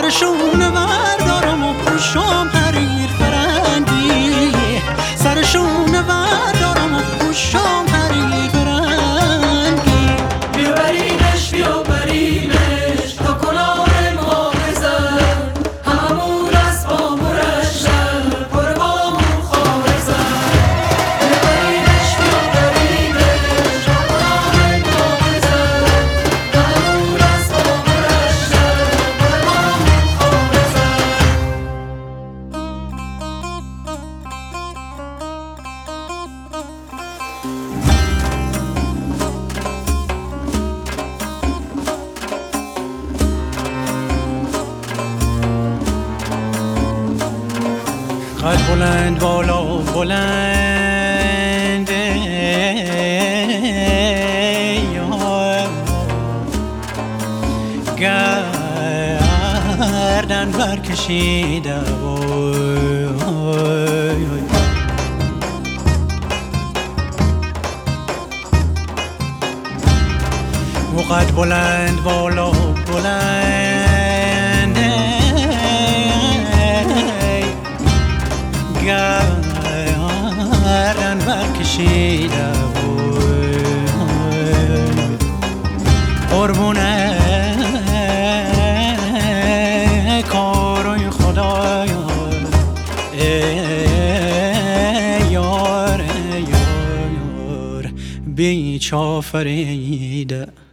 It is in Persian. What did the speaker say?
سرشون بردارم و پوشم حریر فرنگی، سرشون بردارم و پوشم حریر فرنگی. بیاورینش بیاورینش تا کنار ما بزن، هممون از با مرشد پر با خارزن. بیاورینش بیاورینش تا کنار ما بزن، هممون از با مرشد پر با قد بلند بالا بلند گردن برکشیده و قد بلند بالا بلند گردن برکشیده قربونه کارای خدا یار بیچ آفریده.